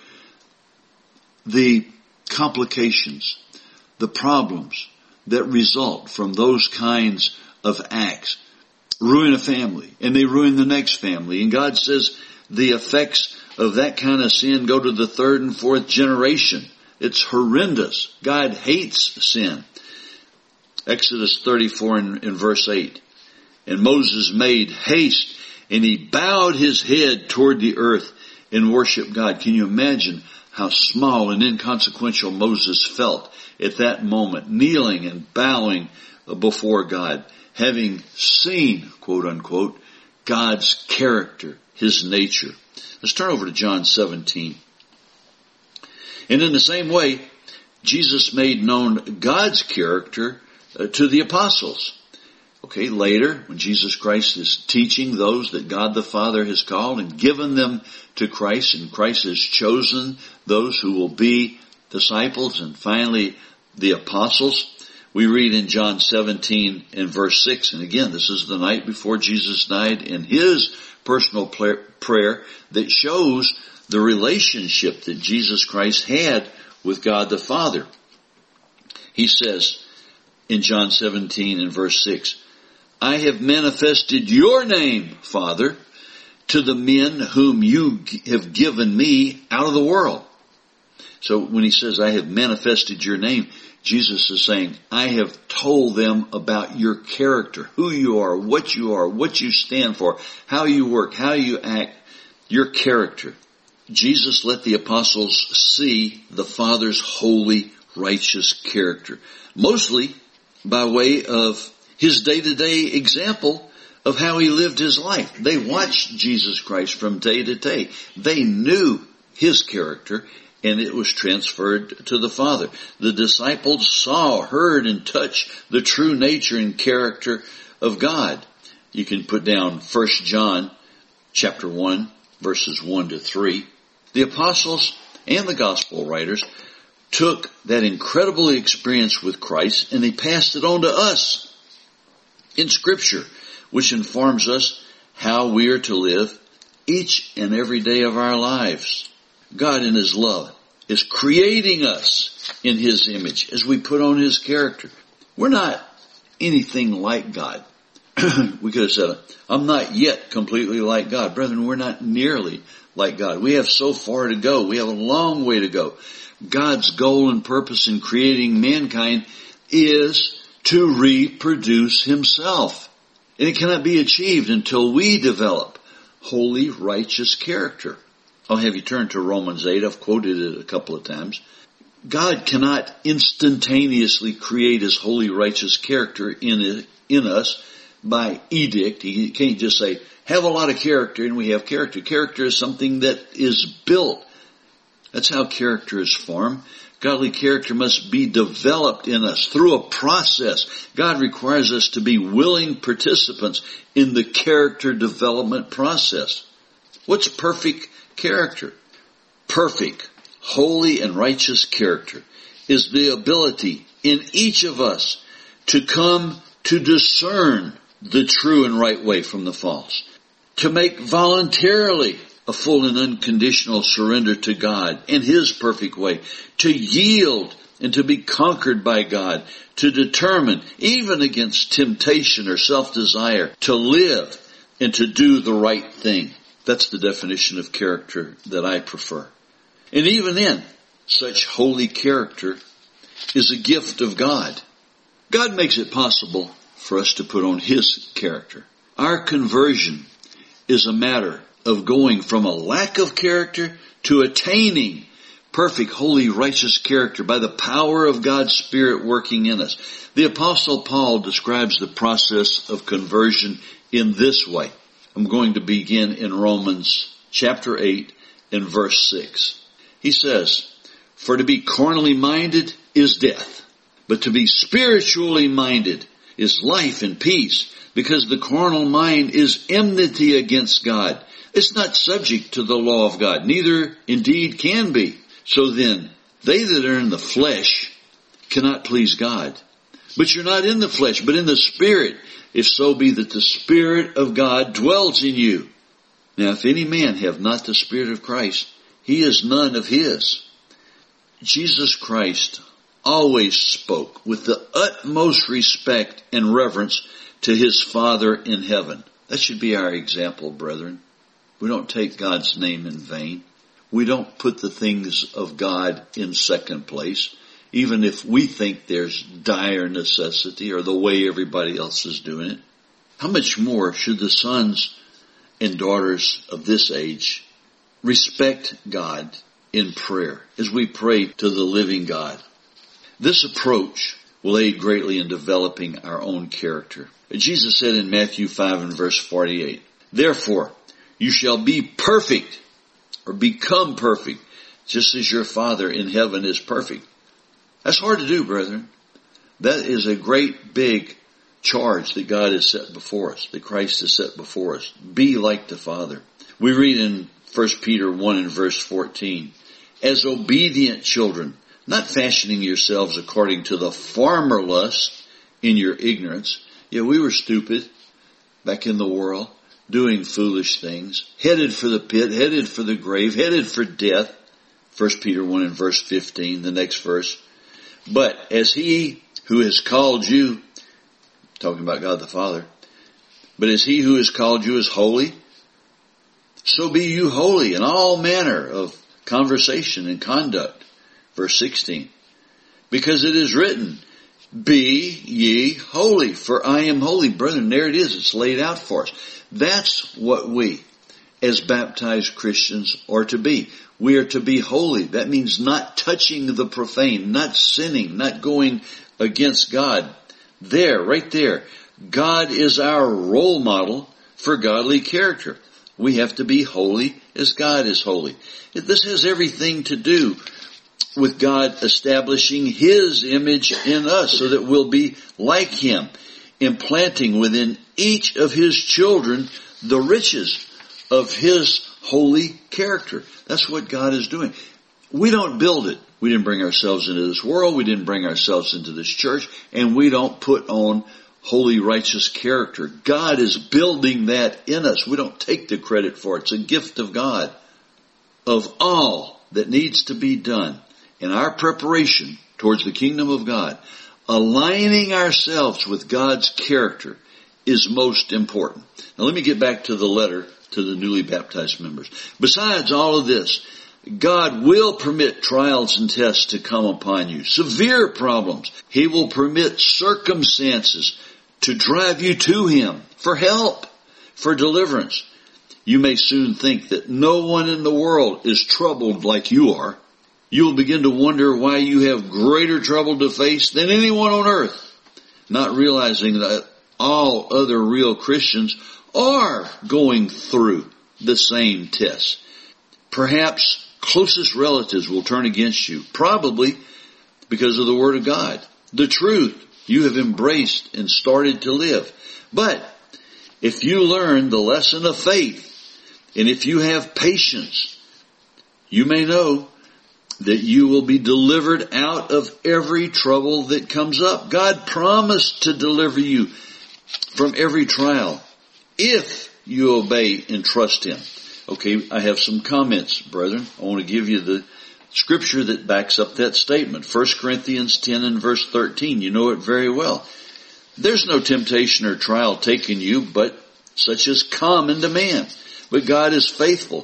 Speaker 1: The complications, the problems that result from those kinds of acts ruin a family, and they ruin the next family. And God says the effects of that kind of sin go to the third and fourth generation. It's horrendous. God hates sin. Exodus 34 in verse 8. And Moses made haste, and he bowed his head toward the earth and worshiped God. Can you imagine how small and inconsequential Moses felt at that moment, kneeling and bowing before God, having seen, quote unquote, God's character, his nature. Let's turn over to John 17. And in the same way, Jesus made known God's character to the apostles. Okay, later, when Jesus Christ is teaching those that God the Father has called and given them to Christ, and Christ has chosen those who will be disciples and finally the apostles, we read in John 17 and verse 6, and again, this is the night before Jesus died, in his personal prayer that shows the relationship that Jesus Christ had with God the Father. He says in John 17 and verse 6, I have manifested your name, Father, to the men whom you have given me out of the world. So when he says, I have manifested your name, Jesus is saying, I have told them about your character, who you are, what you stand for, how you work, how you act, your character. Jesus let the apostles see the Father's holy, righteous character, mostly by way of his day-to-day example of how he lived his life. They watched Jesus Christ from day to day. They knew his character, and it was transferred to the Father. The disciples saw, heard, and touched the true nature and character of God. You can put down 1 John chapter 1, verses 1 to 3. The apostles and the gospel writers took that incredible experience with Christ and they passed it on to us in Scripture, which informs us how we are to live each and every day of our lives. God in his love is creating us in his image as we put on his character. We're not anything like God. We could have said, I'm not yet completely like God. Brethren, we're not nearly like God. We have so far to go. We have a long way to go. God's goal and purpose in creating mankind is to reproduce himself. And it cannot be achieved until we develop holy, righteous character. I'll have you turn to Romans 8. I've quoted it a couple of times. God cannot instantaneously create his holy, righteous character in us by edict. He can't just say, have a lot of character and we have character. Character is something that is built. That's how character is formed. Godly character must be developed in us through a process. God requires us to be willing participants in the character development process. What's perfect character? Perfect, holy, and righteous character is the ability in each of us to come to discern the true and right way from the false, to make voluntarily a full and unconditional surrender to God and his perfect way, to yield and to be conquered by God, to determine, even against temptation or self-desire, to live and to do the right thing. That's the definition of character that I prefer. And even then, such holy character is a gift of God. God makes it possible for us to put on His character. Our conversion is a matter of going from a lack of character to attaining perfect, holy, righteous character by the power of God's Spirit working in us. The Apostle Paul describes the process of conversion in this way. I'm going to begin in Romans chapter 8 and verse 6. He says, "For to be carnally minded is death, but to be spiritually minded is life and peace, because the carnal mind is enmity against God. It's not subject to the law of God, neither indeed can be. So then, they that are in the flesh cannot please God. But you're not in the flesh, but in the Spirit, if so be that the Spirit of God dwells in you. Now if any man have not the Spirit of Christ, he is none of His." Jesus Christ always spoke with the utmost respect and reverence to His Father in heaven. That should be our example, brethren. We don't take God's name in vain. We don't put the things of God in second place, even if we think there's dire necessity or the way everybody else is doing it. How much more should the sons and daughters of this age respect God in prayer as we pray to the living God? This approach will aid greatly in developing our own character. Jesus said in Matthew 5 and verse 48, "Therefore, you shall be perfect," or become perfect, "just as your Father in heaven is perfect." That's hard to do, brethren. That is a great big charge that God has set before us, that Christ has set before us. Be like the Father. We read in 1 Peter 1 and verse 14, "As obedient children, not fashioning yourselves according to the former lusts in your ignorance." Yeah, we were stupid back in the world, doing foolish things, headed for the pit, headed for the grave, headed for death. 1 Peter 1 and verse 15, the next verse. "But as He who has called you," talking about God the Father, "but as He who has called you is holy, so be you holy in all manner of conversation and conduct." Verse 16, "Because it is written, be ye holy, for I am holy." Brethren, there it is. It's laid out for us. That's what we, as baptized Christians, are to be. We are to be holy. That means not touching the profane, not sinning, not going against God. There, right there, God is our role model for godly character. We have to be holy as God is holy. This has everything to do with God establishing His image in us so that we'll be like Him, implanting within each of His children the riches of His holy character. That's what God is doing. We don't build it. We didn't bring ourselves into this world. We didn't bring ourselves into this church. And we don't put on holy, righteous character. God is building that in us. We don't take the credit for it. It's a gift of God. Of all that needs to be done in our preparation towards the kingdom of God, aligning ourselves with God's character is most important. Now let me get back to the letter to the newly baptized members. Besides all of this, God will permit trials and tests to come upon you, severe problems. He will permit circumstances to drive you to Him for help, for deliverance. You may soon think that no one in the world is troubled like you are. You will begin to wonder why you have greater trouble to face than anyone on earth, not realizing that all other real Christians are going through the same tests. Perhaps closest relatives will turn against you, probably because of the Word of God, the truth you have embraced and started to live. But if you learn the lesson of faith, and if you have patience, you may know that you will be delivered out of every trouble that comes up. God promised to deliver you from every trial if you obey and trust Him. Okay, I have some comments, brethren. I want to give you the scripture that backs up that statement. 1 Corinthians 10 and verse 13. You know it very well. "There's no temptation or trial taken you, but such as common to man. But God is faithful,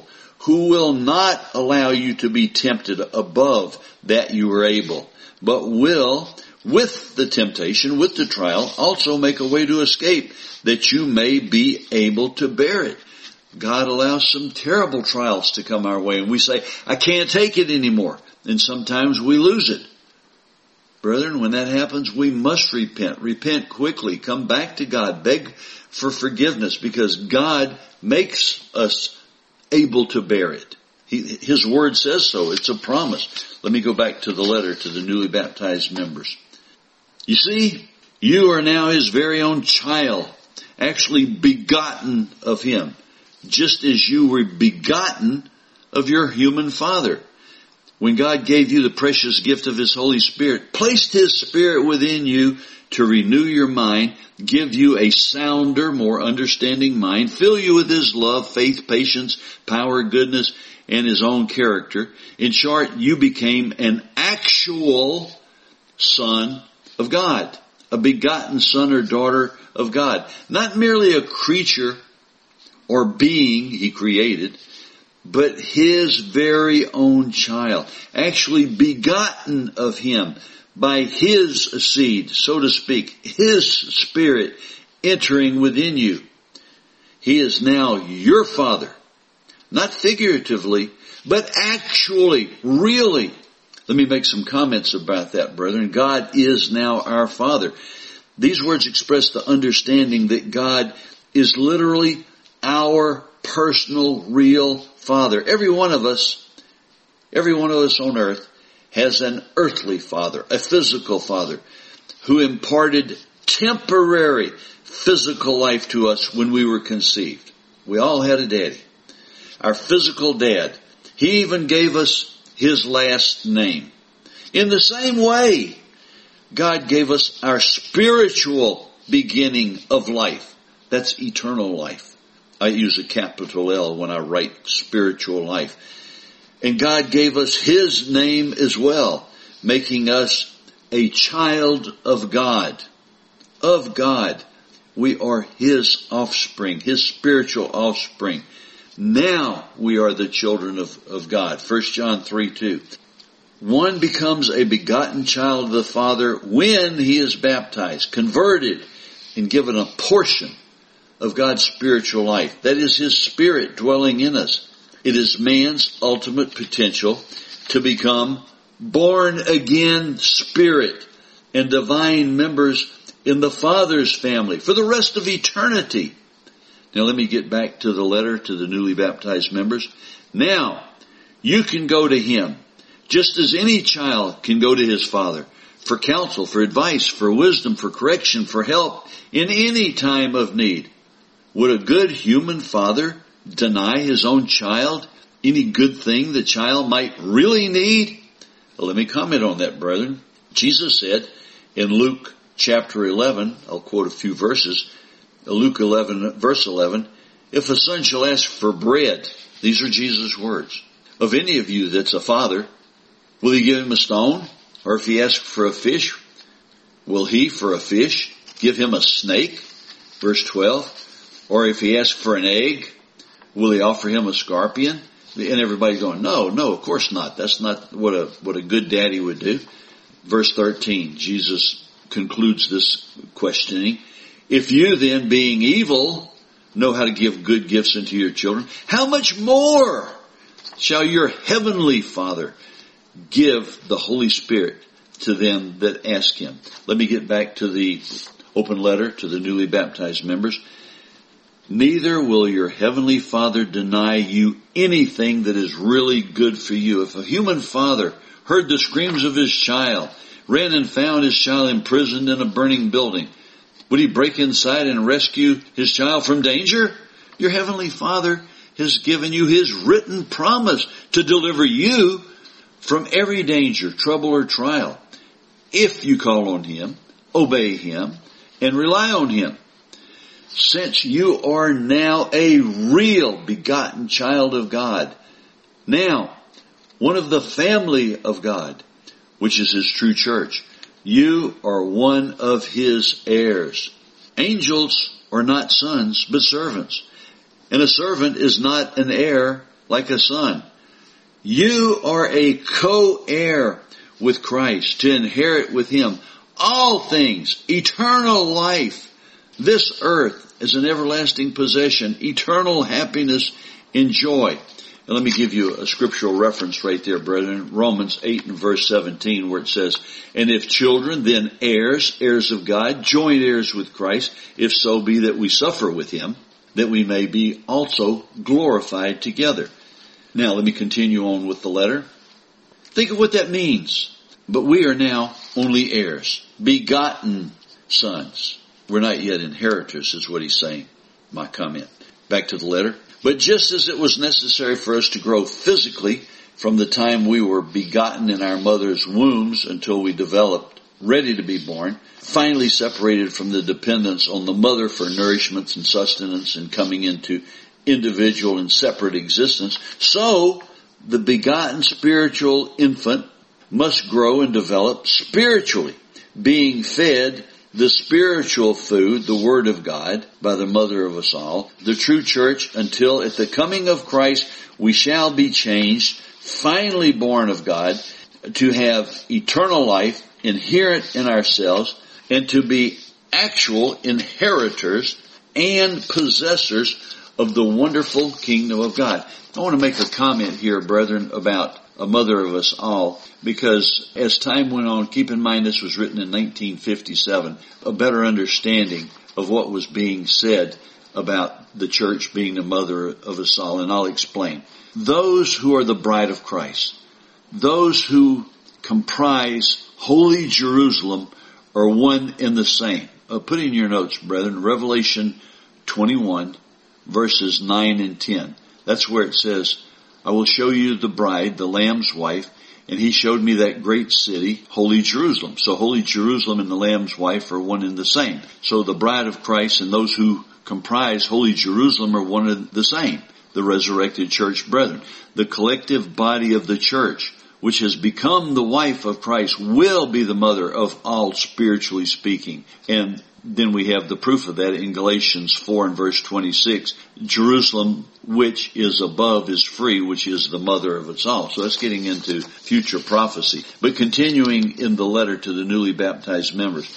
Speaker 1: who will not allow you to be tempted above that you are able, but will, with the temptation, with the trial, also make a way to escape, that you may be able to bear it. God allows some terrible trials to come our way, and we say, I can't take it anymore. And sometimes we lose it. Brethren, when that happens, we must repent. Repent quickly. Come back to God. Beg for forgiveness, because God makes us able to bear it. His word says so. It's a promise. Let me go back to the letter to the newly baptized members. You see, you are now His very own child, actually begotten of Him, just as you were begotten of your human father. When God gave you the precious gift of His Holy Spirit, placed His Spirit within you to renew your mind, give you a sounder, more understanding mind, fill you with His love, faith, patience, power, goodness, and His own character. In short, you became an actual son of God, a begotten son or daughter of God. Not merely a creature or being He created, but His very own child, actually begotten of Him by His seed, so to speak, His Spirit entering within you. He is now your Father, not figuratively, but actually, really. Let me make some comments about that, brethren. God is now our Father. These words express the understanding that God is literally our personal, real Father. Every one of us on earth has an earthly father, a physical father, who imparted temporary physical life to us when we were conceived. We all had a daddy. Our physical dad. He even gave us his last name. In the same way, God gave us our spiritual beginning of life. That's eternal life. I use a capital L when I write spiritual life. And God gave us His name as well, making us a child of God. Of God. We are His offspring, His spiritual offspring. Now we are the children of God. 1 John 3:2. One becomes a begotten child of the Father when he is baptized, converted, and given a portion of God's spiritual life. That is His Spirit dwelling in us. It is man's ultimate potential to become born again spirit and divine members in the Father's family for the rest of eternity. Now let me get back to the letter to the newly baptized members. Now, you can go to Him, just as any child can go to his father, for counsel, for advice, for wisdom, for correction, for help in any time of need. Would a good human father deny his own child any good thing the child might really need? Well, let me comment on that, brethren. Jesus said in Luke chapter 11, I'll quote a few verses, Luke 11, verse 11, if a son shall ask for bread, these are Jesus' words, of any of you that's a father, will he give him a stone? Or if he asks for a fish, will he for a fish give him a snake? Verse 12. Or if he asks for an egg, will he offer him a scorpion? And everybody's going, no, of course not. That's not what a good daddy would do. Verse 13, Jesus concludes this questioning. If you then, being evil, know how to give good gifts unto your children, how much more shall your heavenly Father give the Holy Spirit to them that ask Him? Let me get back to the open letter to the newly baptized members. Neither will your heavenly Father deny you anything that is really good for you. If a human father heard the screams of his child, ran and found his child imprisoned in a burning building, would he break inside and rescue his child from danger? Your heavenly Father has given you His written promise to deliver you from every danger, trouble, or trial, if you call on Him, obey Him, and rely on Him. Since you are now a real begotten child of God, now one of the family of God, which is His true church, you are one of His heirs. Angels are not sons, but servants. And a servant is not an heir, like a son. You are a co-heir with Christ to inherit with Him all things, eternal life, this earth as an everlasting possession, eternal happiness and joy. And let me give you a scriptural reference right there, brethren. Romans 8 and verse 17, where it says, and if children, then heirs, heirs of God, joint heirs with Christ, if so be that we suffer with Him, that we may be also glorified together. Now, let me continue on with the letter. Think of what that means. But we are now only heirs, begotten sons. We're not yet inheritors, is what he's saying. My comment. Back to the letter. But just as it was necessary for us to grow physically from the time we were begotten in our mother's wombs until we developed, ready to be born, finally separated from the dependence on the mother for nourishment and sustenance and coming into individual and separate existence, so the begotten spiritual infant must grow and develop spiritually, being fed the spiritual food, the Word of God, by the mother of us all, the true church, until at the coming of Christ we shall be changed, finally born of God, to have eternal life inherent in ourselves, and to be actual inheritors and possessors of the wonderful kingdom of God. I want to make a comment here, brethren, about a mother of us all, because as time went on, keep in mind this was written in 1957, a better understanding of what was being said about the church being the mother of us all, and I'll explain. Those who are the bride of Christ, those who comprise Holy Jerusalem, are one and the same. Put in your notes, brethren, Revelation 21, verses 9 and 10. That's where it says, I will show you the bride, the Lamb's wife, and he showed me that great city, Holy Jerusalem. So Holy Jerusalem and the Lamb's wife are one and the same. So the bride of Christ and those who comprise Holy Jerusalem are one and the same. The resurrected church brethren. The collective body of the church, which has become the wife of Christ, will be the mother of all, spiritually speaking. And then we have the proof of that in Galatians 4 and verse 26. Jerusalem, which is above, is free, which is the mother of us all. So that's getting into future prophecy. But continuing in the letter to the newly baptized members.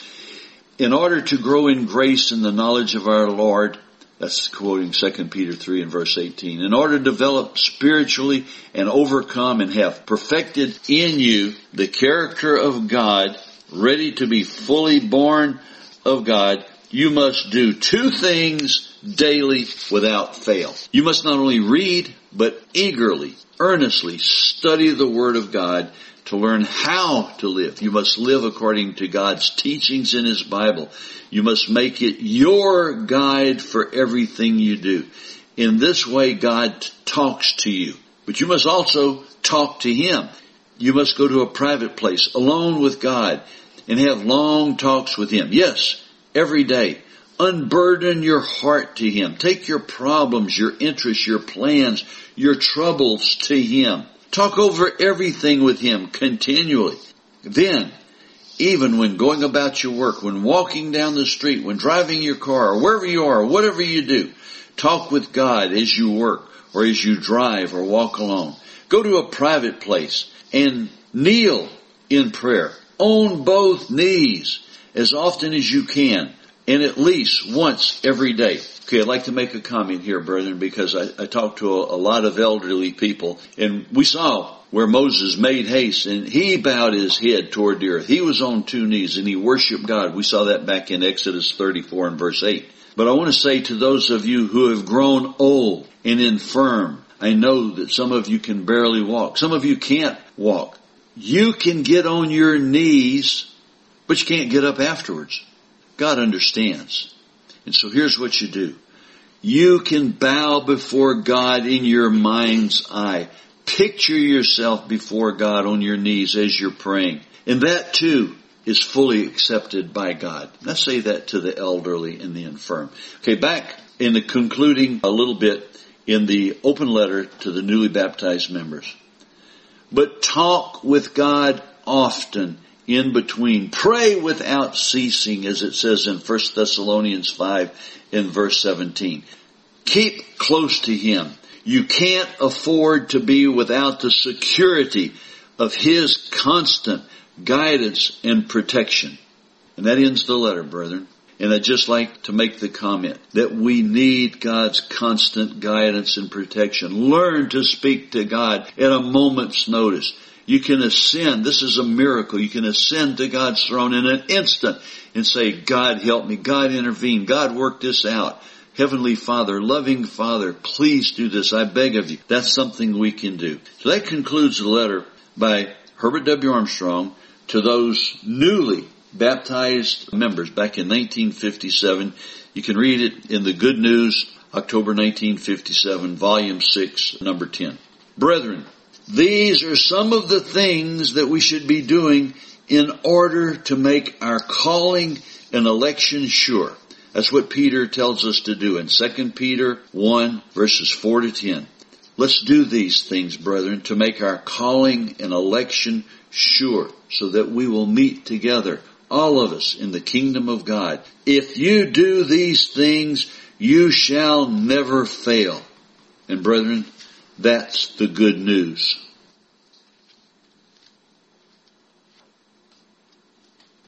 Speaker 1: In order to grow in grace and the knowledge of our Lord, that's quoting 2 Peter 3 and verse 18. In order to develop spiritually and overcome and have perfected in you the character of God, ready to be fully born of God, you must do two things daily without fail. You must not only read, but eagerly, earnestly study the Word of God to learn how to live. You must live according to God's teachings in His Bible. You must make it your guide for everything you do. In this way, God talks to you. But you must also talk to Him. You must go to a private place, alone with God, and have long talks with Him. Yes, every day. Unburden your heart to Him. Take your problems, your interests, your plans, your troubles to Him. Talk over everything with Him continually. Then, even when going about your work, when walking down the street, when driving your car, or wherever you are, whatever you do, talk with God as you work, or as you drive, or walk alone. Go to a private place and kneel in prayer. On both knees as often as you can, and at least once every day. Okay, I'd like to make a comment here, brethren, because I talked to a lot of elderly people, and we saw where Moses made haste, and he bowed his head toward the earth. He was on two knees, and he worshiped God. We saw that back in Exodus 34 and verse 8. But I want to say to those of you who have grown old and infirm, I know that some of you can barely walk. Some of you can't walk. You can get on your knees, but you can't get up afterwards. God understands. And so here's what you do. You can bow before God in your mind's eye. Picture yourself before God on your knees as you're praying. And that too is fully accepted by God. Let's say that to the elderly and the infirm. Okay, back in the concluding a little bit in the open letter to the newly baptized members. But talk with God often in between. Pray without ceasing, as it says in 1 Thessalonians 5 in verse 17. Keep close to Him. You can't afford to be without the security of His constant guidance and protection. And that ends the letter, brethren. And I'd just like to make the comment that we need God's constant guidance and protection. Learn to speak to God at a moment's notice. You can ascend. This is a miracle. You can ascend to God's throne in an instant and say, God, help me. God, intervene. God, work this out. Heavenly Father, loving Father, please do this. I beg of you. That's something we can do. So that concludes the letter by Herbert W. Armstrong to those newly baptized members back in 1957. You can read it in the Good News, October 1957, Volume 6, number 10. Brethren, these are some of the things that we should be doing in order to make our calling and election sure. That's what Peter tells us to do in 2 Peter 1, verses 4 to 10. Let's do these things, brethren, to make our calling and election sure, so that we will meet together, all of us, in the kingdom of God. If you do these things, you shall never fail. And brethren, that's the good news.